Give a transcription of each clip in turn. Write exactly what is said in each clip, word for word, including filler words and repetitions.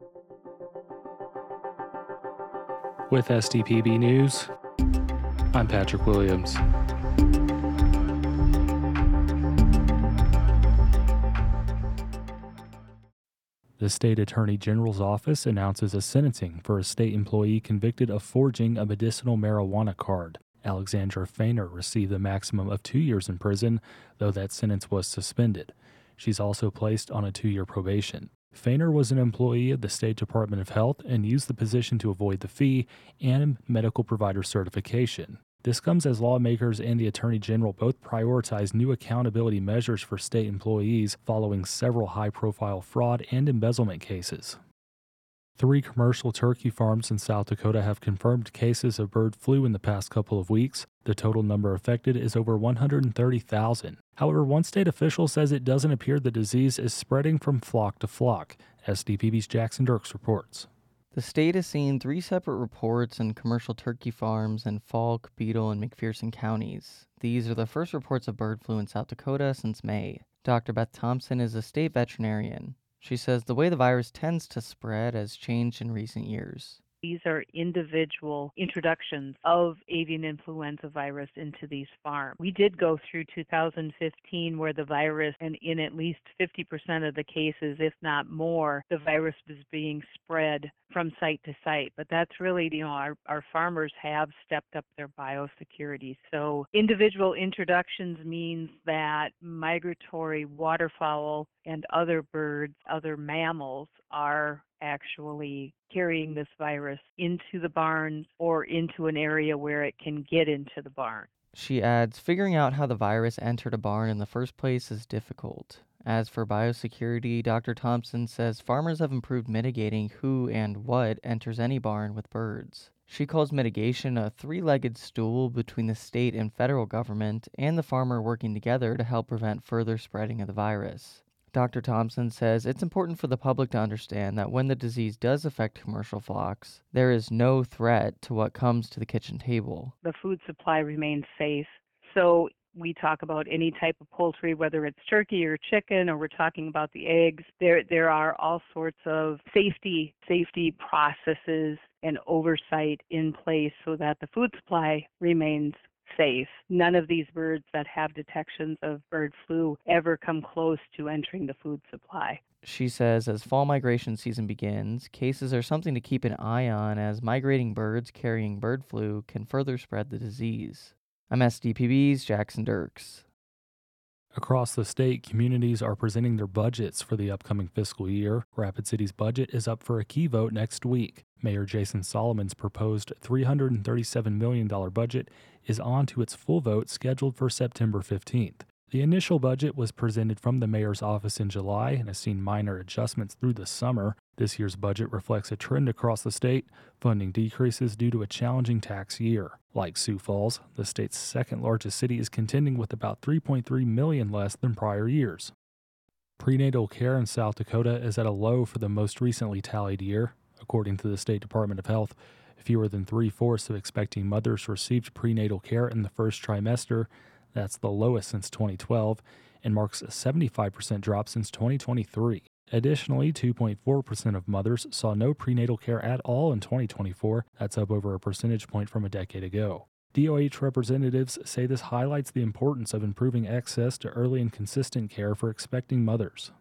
With S T P B News, I'm Patrick Williams. The State Attorney General's office announces a sentencing for a state employee convicted of forging a medicinal marijuana card. Alexandra Feiner received a maximum of two years in prison, though that sentence was suspended. She's also placed on a two-year probation. Feiner was an employee of the State Department of Health and used the position to avoid the fee and medical provider certification. This comes as lawmakers and the Attorney General both prioritize new accountability measures for state employees following several high-profile fraud and embezzlement cases. Three commercial turkey farms in South Dakota have confirmed cases of bird flu in the past couple of weeks. The total number affected is over one hundred thirty thousand. However, one state official says it doesn't appear the disease is spreading from flock to flock. S D P B's Jackson Dirks reports. The state has seen three separate reports in commercial turkey farms in Falk, Beadle, and McPherson counties. These are the first reports of bird flu in South Dakota since May. Doctor Beth Thompson is a state veterinarian. She says the way the virus tends to spread has changed in recent years. These are individual introductions of avian influenza virus into these farms. We did go through two thousand fifteen where the virus, and in at least fifty percent of the cases, if not more, the virus was being spread from site to site. But that's really, you know, our, our farmers have stepped up their biosecurity. So individual introductions means that migratory waterfowl and other birds, other mammals are actually carrying this virus into the barns or into an area where it can get into the barn. She adds, figuring out how the virus entered a barn in the first place is difficult. As for biosecurity, Doctor Thompson says farmers have improved mitigating who and what enters any barn with birds. She calls mitigation a three-legged stool between the state and federal government and the farmer working together to help prevent further spreading of the virus. Doctor Thompson says it's important for the public to understand that when the disease does affect commercial flocks, there is no threat to what comes to the kitchen table. The food supply remains safe. So we talk about any type of poultry, whether it's turkey or chicken, or we're talking about the eggs. There, there are all sorts of safety, safety processes and oversight in place so that the food supply remains safe. None of these birds that have detections of bird flu ever come close to entering the food supply. She says as fall migration season begins, cases are something to keep an eye on as migrating birds carrying bird flu can further spread the disease. I'm S D P B's Jackson Dirks. Across the state, communities are presenting their budgets for the upcoming fiscal year. Rapid City's budget is up for a key vote next week. Mayor Jason Solomon's proposed three hundred thirty-seven million dollars budget is on to its full vote scheduled for September fifteenth. The initial budget was presented from the mayor's office in July and has seen minor adjustments through the summer. This year's budget reflects a trend across the state. Funding decreases due to a challenging tax year. Like Sioux Falls, the state's second largest city is contending with about three point three million dollars less than prior years. Prenatal care in South Dakota is at a low for the most recently tallied year. According to the State Department of Health, fewer than three-fourths of expecting mothers received prenatal care in the first trimester. That's the lowest since twenty twelve and marks a seventy-five percent drop since twenty twenty-three. Additionally, two point four percent of mothers saw no prenatal care at all in twenty twenty-four. That's up over a percentage point from a decade ago. D O H representatives say this highlights the importance of improving access to early and consistent care for expecting mothers.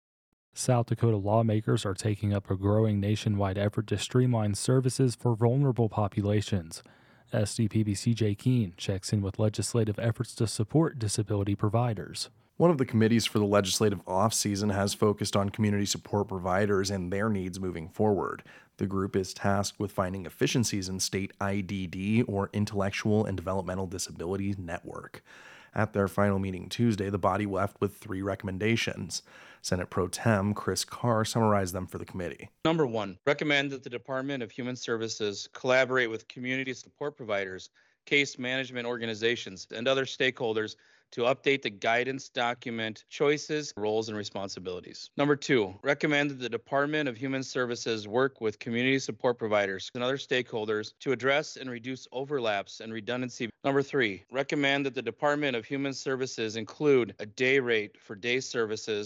South Dakota lawmakers are taking up a growing nationwide effort to streamline services for vulnerable populations. S D P B C J Keene checks in with legislative efforts to support disability providers. One of the committees for the legislative off-season has focused on community support providers and their needs moving forward. The group is tasked with finding efficiencies in state I D D, or Intellectual and Developmental Disabilities Network. At their final meeting Tuesday, the body left with three recommendations. Senate Pro Tem Chris Carr summarized them for the committee. Number one, recommend that the Department of Human Services collaborate with community support providers, case management organizations, and other stakeholders to update the guidance document choices, roles, and responsibilities. Number two, recommend that the Department of Human Services work with community support providers and other stakeholders to address and reduce overlaps and redundancy. Number three, recommend that the Department of Human Services include a day rate for day services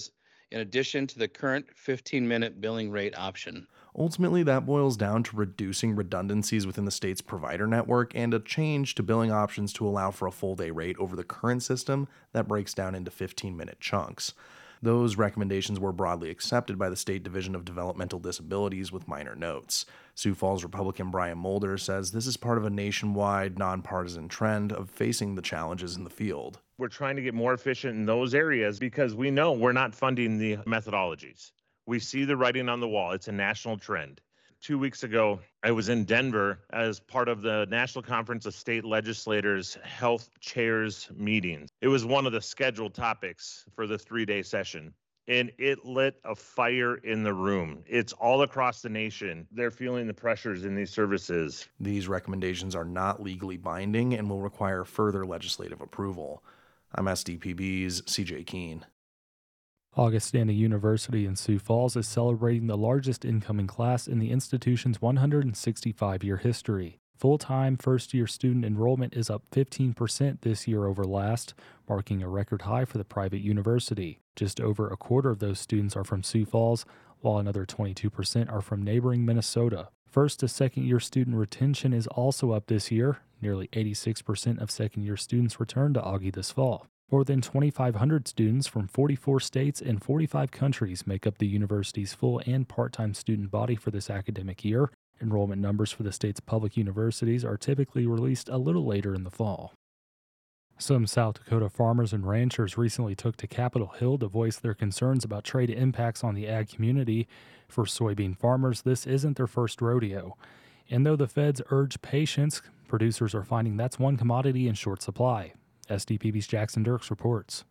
in addition to the current fifteen-minute billing rate option. Ultimately, that boils down to reducing redundancies within the state's provider network and a change to billing options to allow for a full day rate over the current system that breaks down into fifteen-minute chunks. Those recommendations were broadly accepted by the State Division of Developmental Disabilities with minor notes. Sioux Falls Republican Brian Mulder says this is part of a nationwide, nonpartisan trend of facing the challenges in the field. We're trying to get more efficient in those areas because we know we're not funding the methodologies. We see the writing on the wall. It's a national trend. Two weeks ago, I was in Denver as part of the National Conference of State Legislators Health Chairs meetings. It was one of the scheduled topics for the three-day session, and it lit a fire in the room. It's all across the nation. They're feeling the pressures in these services. These recommendations are not legally binding and will require further legislative approval. I'm S D P B's C J Keene. Augustana University in Sioux Falls is celebrating the largest incoming class in the institution's one hundred sixty-five year history. Full-time first-year student enrollment is up fifteen percent this year over last, marking a record high for the private university. Just over a quarter of those students are from Sioux Falls, while another twenty-two percent are from neighboring Minnesota. First to second-year student retention is also up this year. Nearly eighty-six percent of second-year students returned to Augie this fall. More than twenty-five hundred students from forty-four states and forty-five countries make up the university's full and part-time student body for this academic year. Enrollment numbers for the state's public universities are typically released a little later in the fall. Some South Dakota farmers and ranchers recently took to Capitol Hill to voice their concerns about trade impacts on the ag community. For soybean farmers, this isn't their first rodeo. And though the feds urge patience, producers are finding that's one commodity in short supply. S D P B's Jackson Dirks reports.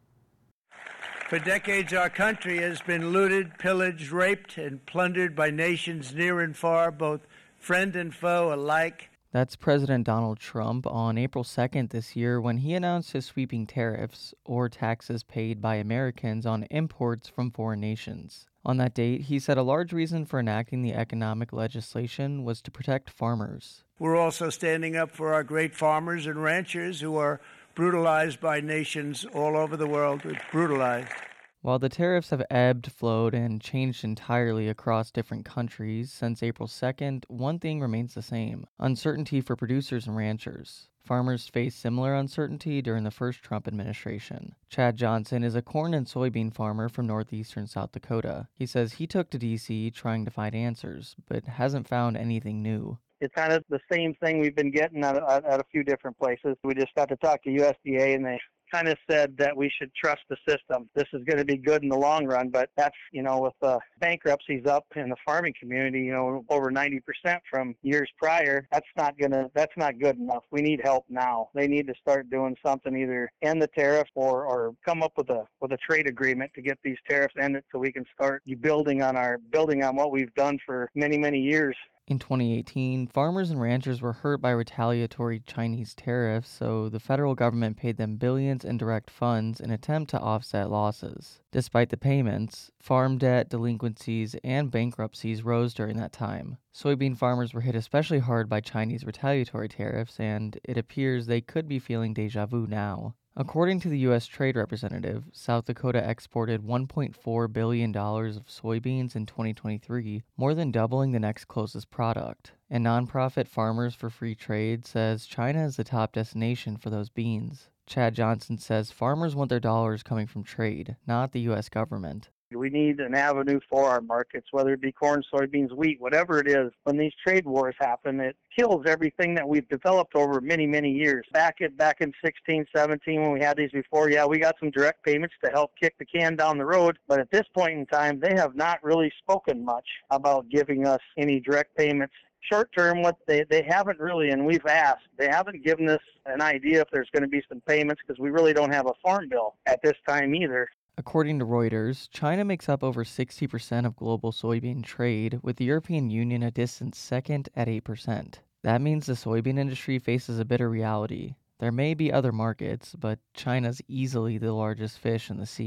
For decades, our country has been looted, pillaged, raped, and plundered by nations near and far, both friend and foe alike. That's President Donald Trump on April second this year when he announced his sweeping tariffs, or taxes paid by Americans on imports from foreign nations. On that date, he said a large reason for enacting the economic legislation was to protect farmers. We're also standing up for our great farmers and ranchers who are brutalized by nations all over the world. It's brutalized. While the tariffs have ebbed, flowed, and changed entirely across different countries since April second, one thing remains the same: uncertainty for producers and ranchers. Farmers faced similar uncertainty during the first Trump administration. Chad Johnson is a corn and soybean farmer from northeastern South Dakota. He says he took to D C trying to find answers, but hasn't found anything new. It's kind of the same thing we've been getting at, at, at a few different places. We just got to talk to U S D A, and they kind of said that we should trust the system. This is going to be good in the long run, but that's, you know, with the bankruptcies up in the farming community, you know, over ninety percent from years prior, that's not going to, that's not good enough. We need help now. They need to start doing something, either end the tariff or, or come up with a, with a trade agreement to get these tariffs ended so we can start building on our, building on what we've done for many, many years. In twenty eighteen, farmers and ranchers were hurt by retaliatory Chinese tariffs, so the federal government paid them billions in direct funds in an attempt to offset losses. Despite the payments, farm debt, delinquencies, and bankruptcies rose during that time. Soybean farmers were hit especially hard by Chinese retaliatory tariffs, and it appears they could be feeling deja vu now. According to the U S Trade Representative, South Dakota exported one point four billion dollars of soybeans in twenty twenty-three, more than doubling the next closest product. And nonprofit Farmers for Free Trade says China is the top destination for those beans. Chad Johnson says farmers want their dollars coming from trade, not the U S government. We need an avenue for our markets, whether it be corn, soybeans, wheat, whatever it is. When these trade wars happen, it kills everything that we've developed over many, many years. Back at back in sixteen, seventeen, when we had these before, yeah, we got some direct payments to help kick the can down the road. But at this point in time, they have not really spoken much about giving us any direct payments. Short term, what they, they haven't really, and we've asked, they haven't given us an idea if there's going to be some payments, because we really don't have a farm bill at this time either. According to Reuters, China makes up over sixty percent of global soybean trade, with the European Union a distant second at eight percent. That means the soybean industry faces a bitter reality. There may be other markets, but China's easily the largest fish in the sea.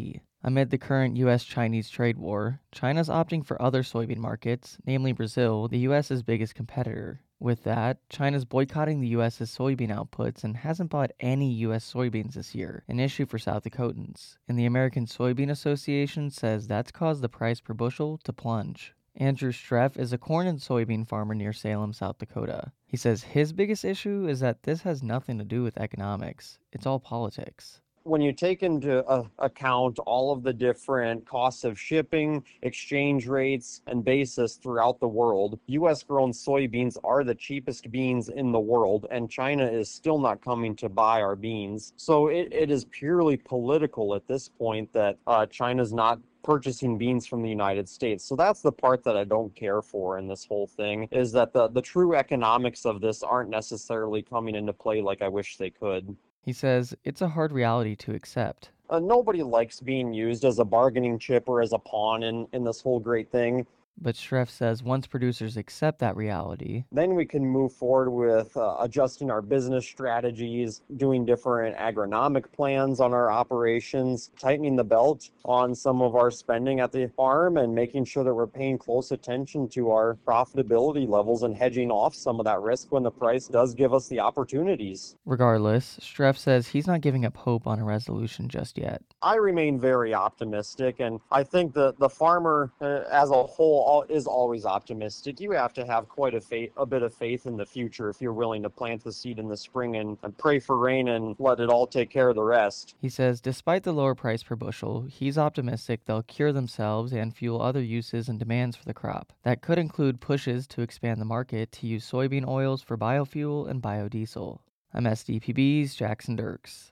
Amid the current U S Chinese trade war, China's opting for other soybean markets, namely Brazil, the U S's biggest competitor. With that, China's boycotting the U S's soybean outputs and hasn't bought any U S soybeans this year, an issue for South Dakotans. And the American Soybean Association says that's caused the price per bushel to plunge. Andrew Streff is a corn and soybean farmer near Salem, South Dakota. He says his biggest issue is that this has nothing to do with economics. It's all politics. When you take into uh, account all of the different costs of shipping, exchange rates, and basis throughout the world, U S grown soybeans are the cheapest beans in the world, and China is still not coming to buy our beans. So it, it is purely political at this point that uh, China's not purchasing beans from the United States. So that's the part that I don't care for in this whole thing, is that the, the true economics of this aren't necessarily coming into play like I wish they could. He says it's a hard reality to accept. Uh, nobody likes being used as a bargaining chip or as a pawn in, in this whole great thing. But Streff says once producers accept that reality, then we can move forward with uh, adjusting our business strategies, doing different agronomic plans on our operations, tightening the belt on some of our spending at the farm, and making sure that we're paying close attention to our profitability levels and hedging off some of that risk when the price does give us the opportunities. Regardless, Streff says he's not giving up hope on a resolution just yet. I remain very optimistic, and I think that the farmer uh, as a whole is always optimistic. You have to have quite a, faith, a bit of faith in the future if you're willing to plant the seed in the spring and, and pray for rain and let it all take care of the rest. He says despite the lower price per bushel, he's optimistic they'll cure themselves and fuel other uses and demands for the crop. That could include pushes to expand the market to use soybean oils for biofuel and biodiesel. I'm S D P B's Jackson Dirks.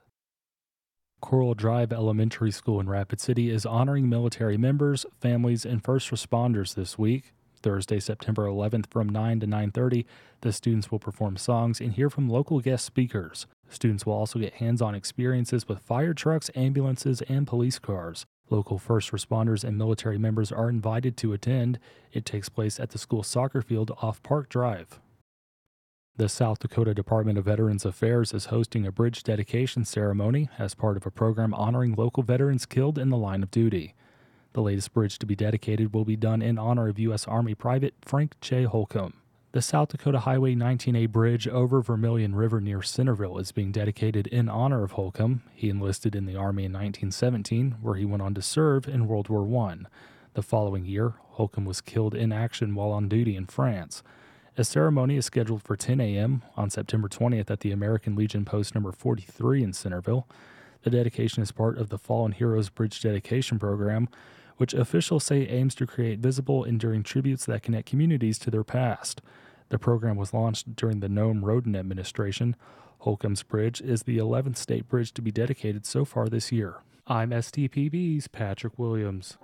Coral Drive Elementary School in Rapid City is honoring military members, families, and first responders this week. Thursday, September eleventh from nine to nine thirty, the students will perform songs and hear from local guest speakers. Students will also get hands-on experiences with fire trucks, ambulances, and police cars. Local first responders and military members are invited to attend. It takes place at the school soccer field off Park Drive. The South Dakota Department of Veterans Affairs is hosting a bridge dedication ceremony as part of a program honoring local veterans killed in the line of duty. The latest bridge to be dedicated will be done in honor of U S Army Private Frank J. Holcomb. The South Dakota Highway nineteen A bridge over Vermilion River near Centerville is being dedicated in honor of Holcomb. He enlisted in the Army in nineteen seventeen, where he went on to serve in World War One. The following year, Holcomb was killed in action while on duty in France. A ceremony is scheduled for ten a.m. on September twentieth at the American Legion Post number forty-three in Centerville. The dedication is part of the Fallen Heroes Bridge Dedication Program, which officials say aims to create visible, enduring tributes that connect communities to their past. The program was launched during the Nome Roden administration. Holcomb's Bridge is the eleventh state bridge to be dedicated so far this year. I'm S T P B's Patrick Williams.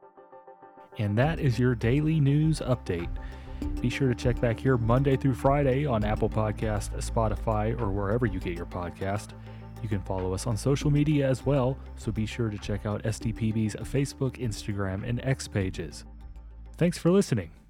And that is your daily news update. Be sure to check back here Monday through Friday on Apple Podcast, Spotify, or wherever you get your podcast. You can follow us on social media as well, so be sure to check out S T P B's Facebook, Instagram, and X pages. Thanks for listening.